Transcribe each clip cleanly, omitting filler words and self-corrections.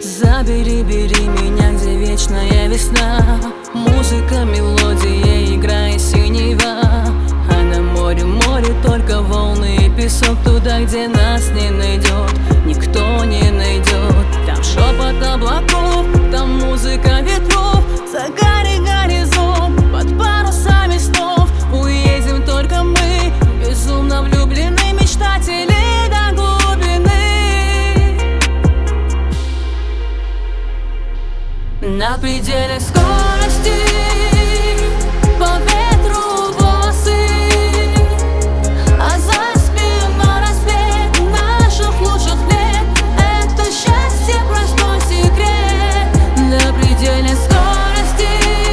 Забери, бери меня, где вечная весна. Музыка, мелодия, игра и синева. А на море, море только волны и песок. Туда, где нас не найдет, никто не найдет. Там шепот облаков, там музыка ветров. За горизонт, под парусами снов. Уедем только мы, безумно влюблены мечтатели до глубины. На пределе скорости, по ветру волосы, а за спиной рассвет наших лучших лет. Это счастье, простой секрет. На пределе скорости,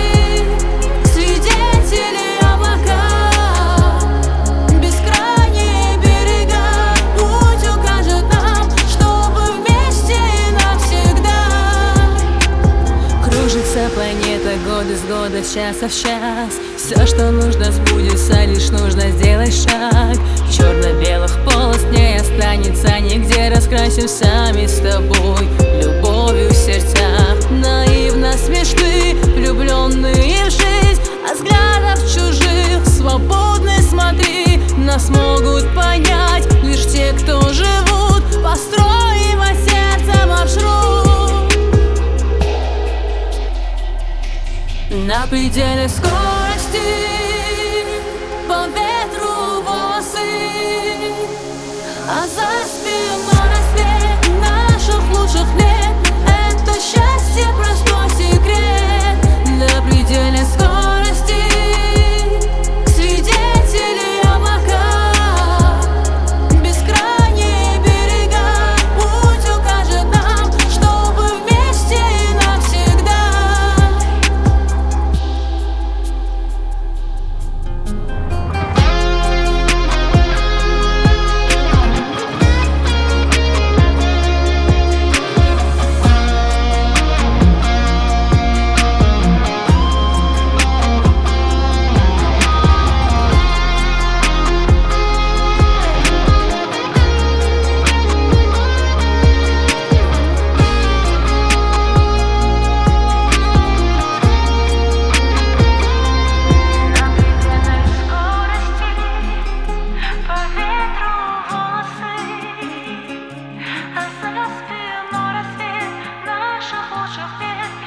свидетели облака, бескрайние берега. Путь укажет нам, чтобы вместе и навсегда. Кружится планета год из года, час в час. Все, что нужно, сбудется, лишь нужно сделать шаг. Черно-белых полос не останется нигде. Раскрасим сами с тобой любовью в сердцах. Наивно смешны, влюбленные в жизнь, а взглядов чужих свободны, смотри. Нас могут понять лишь те, кто живут. Построим от сердца маршрут. На пределе скорости, по ветру волосы, а за спиной рассвет наших лучших лет. Это счастье, простой секрет. На пределе скорости, свидетели облака, бескрайние берега. Путь укажет нам, чтобы вместе и навсегда.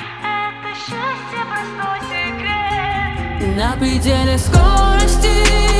На пределе скорости.